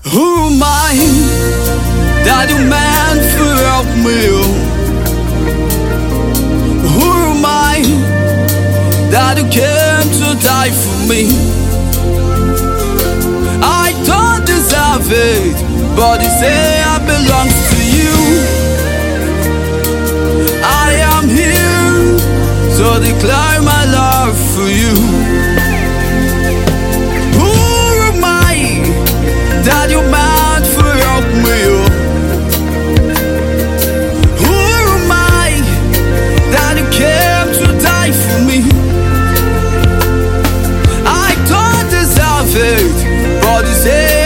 Who am I that you meant to help me? Who am I that you came to die for me? I don't deserve it, but you say I belong to you. I am here to declare my love for you. Who am I that you meant to help me? Who am I that you came to die for me? I don't deserve it, but you say